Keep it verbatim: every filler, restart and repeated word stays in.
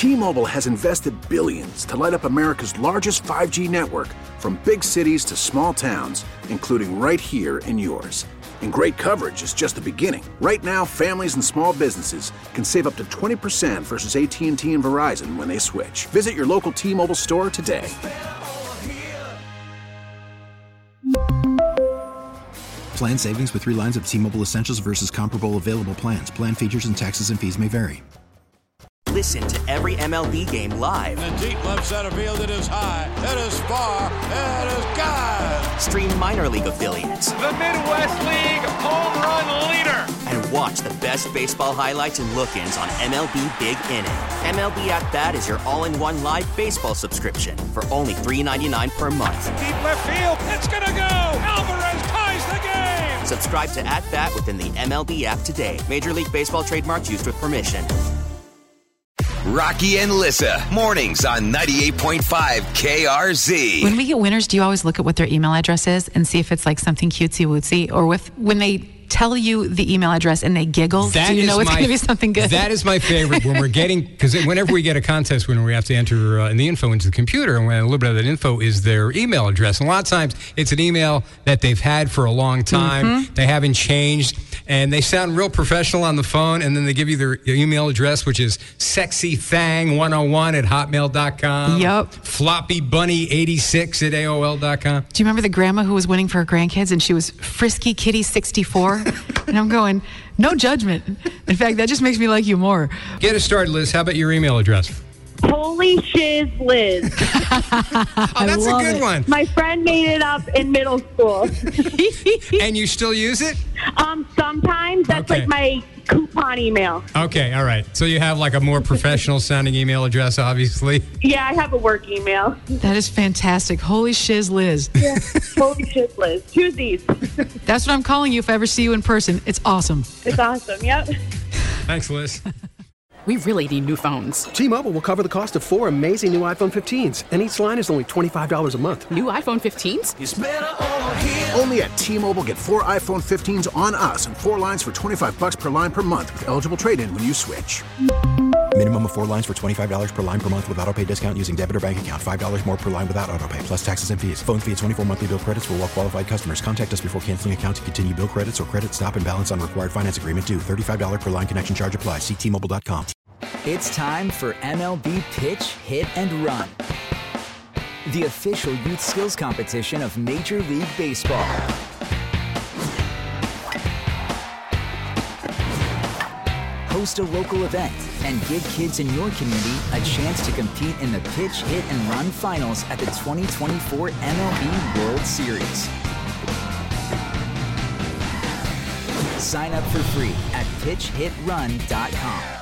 T-Mobile has invested billions to light up America's largest five G network, from big cities to small towns, including right here in yours. And great coverage is just the beginning. Right now, families and small businesses can save up to twenty percent versus A T and T and Verizon when they switch. Visit your local T-Mobile store today. Plan savings with three lines of T-Mobile Essentials versus comparable available plans. Plan features and taxes and fees may vary. Listen to every M L B game live. In the deep left center field, it is high, it is far, it is gone. Stream minor league affiliates. The Midwest League home run leader. And watch the best baseball highlights and look-ins on M L B Big Inning. M L B At Bat is your all-in-one live baseball subscription for only three dollars and ninety-nine cents per month. Deep left field, it's gonna go. Alvarez ties the game. Subscribe to At Bat within the M L B app today. Major League Baseball trademarks used with permission. Rocky and Lissa, mornings on ninety-eight point five K R Z. When we get winners, do you always look at what their email address is and see if it's like something cutesy wootsy? Or with when they tell you the email address and they giggle, that do you know it's my, going to be something good? That is my favorite when we're getting, because whenever we get a contest winner, we have to enter uh, the info into the computer, and when a little bit of that info is their email address. And a lot of times it's an email that they've had for a long time. Mm-hmm. They haven't changed, and they sound real professional on the phone, and then they give you their email address, which is sexythang one oh one at hotmail dot com. Yep. floppybunny eighty-six at A O L dot com. Do you remember the grandma who was winning for her grandkids, and she was Frisky Kitty sixty-four? And I'm going, no judgment. In fact, that just makes me like you more. Get us started, Liz. How about your email address? Holy shiz, Liz. Oh, that's a good it. one. My friend made it up in middle school. And you still use it? Um, sometimes that's Okay. like my coupon email. Okay, all right. So you have like a more professional sounding email address, obviously. Yeah, I have a work email. That is fantastic. Holy shiz, Liz. Yeah. Holy shiz, Liz. Choose these. That's what I'm calling you if I ever see you in person. It's awesome. It's awesome. Yep. Thanks, Liz. We really need new phones. T-Mobile will cover the cost of four amazing new iPhone fifteens, and each line is only twenty-five dollars a month. New iPhone fifteens? It's better over here. Only at T-Mobile, get four iPhone fifteens on us and four lines for twenty-five bucks per line per month with eligible trade-in when you switch. Minimum of four lines for twenty-five dollars per line per month with autopay discount using debit or bank account. five dollars more per line without autopay, plus taxes and fees. Phone fee at twenty-four monthly bill credits for well-qualified customers. Contact us before canceling account to continue bill credits or credit stop and balance on required finance agreement due. thirty-five dollars per line connection charge applies. See T Mobile dot com. It's time for M L B Pitch, Hit, and Run, the official youth skills competition of Major League Baseball. Host a local event and give kids in your community a chance to compete in the Pitch, Hit, and Run finals at the twenty twenty-four M L B World Series. Sign up for free at pitch hit run dot com.